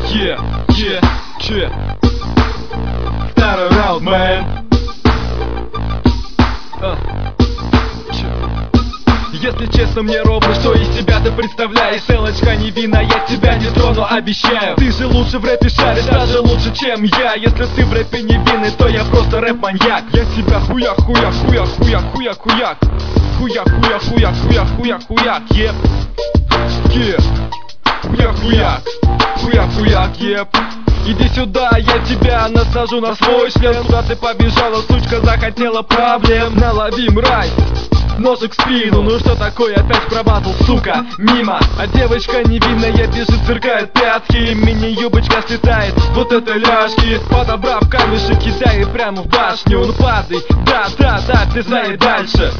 Started out, man. Если честно, мне ровно, что из себя ты представляешь. Селочка невинна, я тебя не трону, обещаю. Ты же лучше в рэпе шаришь, даже лучше, чем я. Если ты в рэпе невинный, то я просто рэп-маньяк. Я тебя хуяк, хуяк, хуяк, хуяк, хуяк, хуяк. Хуяк, хуяк, хуяк, хуяк, хуяк, хуяк, еп. Хуяк, хуяк, хуяк, хуяк, еп. Иди сюда, я тебя насажу на свой член. Куда ты побежала, сучка, захотела проблем. Налови, мразь, ножик в спину. Ну что такое, опять промазал, сука, мимо. А девочка невинная бежит, сверкает пятки. Мини-юбочка слетает, вот это ляжки. Подобрав камешек, кидает прямо в башню. Ну падай, да, ты знай дальше.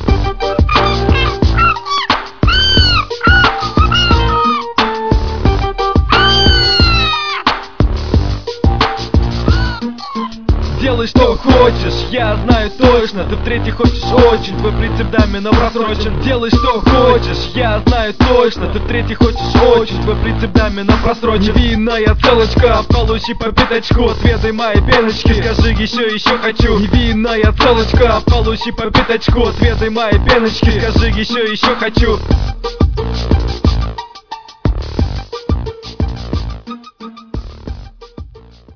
Делай что хочешь, я знаю точно. Ты в-третьих хочешь очень, твой принцип домино просрочен. Делай что хочешь, я знаю точно. Ты в-третьих хочешь очень, твой принцип домино просрочен. Невинная целочка, получи по пяточку. Отведай мои пеночки, скажи еще хочу. Невинная целочка, получи по пяточку. Отведай мои пеночки, скажи еще хочу.